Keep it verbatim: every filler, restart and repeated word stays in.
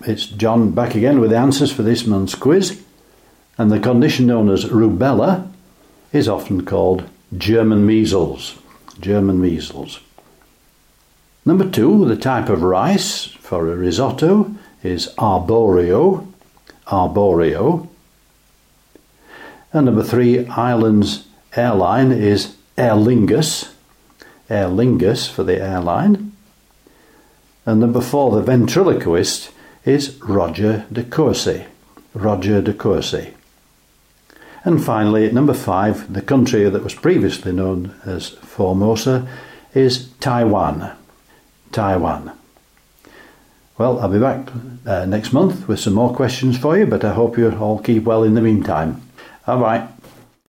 it's John back again with the answers for this month's quiz. And the condition known as rubella is often called German measles. German measles. Number two, the type of rice for a risotto is arborio. Arborio. And number three, Ireland's airline is Aer Lingus. Aer Lingus for the airline. And number four, the ventriloquist is Roger de Courcy. Roger de Courcy. And finally, at number five, the country that was previously known as Formosa is Taiwan. Taiwan. Well, I'll be back uh, next month with some more questions for you, but I hope you all keep well in the meantime. Bye-bye.